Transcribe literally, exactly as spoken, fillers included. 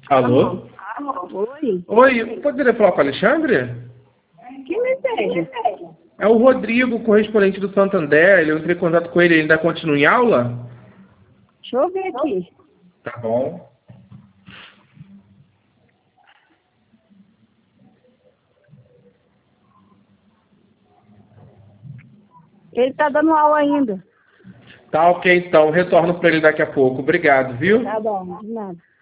Alô? Oi. Oi, poderia falar com o Alexandre? Que me pede? É o Rodrigo, correspondente do Santander. Eu entrei em contato com ele, ele ainda continua em aula? Deixa eu ver aqui. Tá bom. Ele tá dando aula ainda. Tá ok, então. Retorno para ele daqui a pouco. Obrigado, viu? Tá bom, de nada.